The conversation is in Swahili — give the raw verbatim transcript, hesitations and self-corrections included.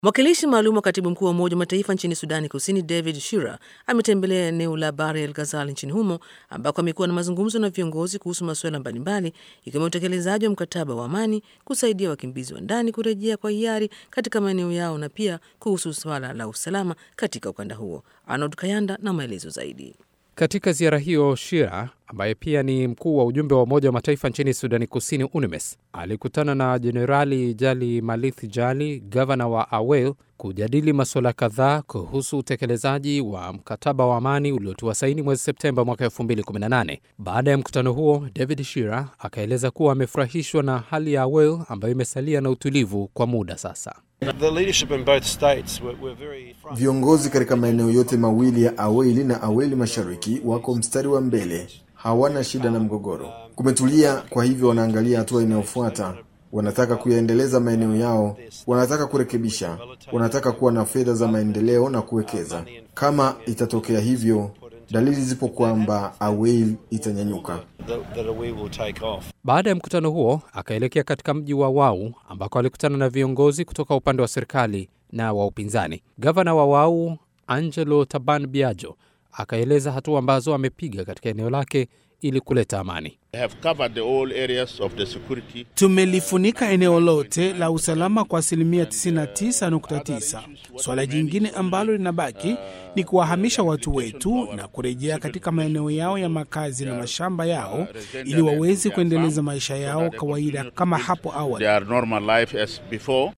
Mwakilishi maalum wa katibu mkuu wa Umoja wa Mataifa nchini Sudani Kusini, David Shira, ametembelea eneo la Bahr el Ghazal nchini humo ambako amekuwa na mazungumzo na viongozi kuhusu masuala mbalimbali ikiwemo utekelezaji wa mkataba wa amani, kusaidia wakimbizi wa ndani kurejea kwa hiari katika maeneo yao na pia kuhusu swala la usalama katika ukanda huo. Arnold Kayanda na maelezo zaidi. Katika ziara hiyo, Shira ambaye pia ni mkuu wa ujumbe wa Umoja wa Mataifa nchini Sudani Kusini UNMISS alikutana na Jenerali Jali Malith Jali, gavana wa Awel, kujadili masuala kadhaa kuhusu utekelezaji wa mkataba wa amani uliotiwa saini mwezi Septemba mwaka elfu mbili kumi na nane. Baada ya mkutano huo, David Shira akaeleza kuwa amefurahishwa na hali ya Awel ambayo imesalia na utulivu kwa muda sasa. Viongozi katika maeneo yote mawili ya Aweli na Aweli Mashariki wako mstari wa mbele. Hawana shida na mgogoro. Kumetulia, kwa hivyo wanaangalia hatua inayofuata. Wanataka kuyaendeleza maeneo yao, wanataka kurekebisha, wanataka kuwa na fedha za maendeleo na kuwekeza. Kama itatokea hivyo, dalili zipo kwamba Awel itanyanyuka. Baada ya mkutano huo, akaelekea katika mji wa Wau ambako alikutana na viongozi kutoka upande wa serikali na wa upinzani. Gavana wa Wau, Angelo Taban Biajo, akaeleza hatua ambazo amepiga katika eneo lake ili kuleta amani. Tumelifunika eneo lote la usalama kwa asilimia tisini na tisa nukta tisa. Swala jingine ambalo linabaki ni kuwahamisha watu wetu na kurejea katika maeneo yao ya makazi na mashamba yao ili waweze kuendeleza maisha yao kawaida kama hapo awali.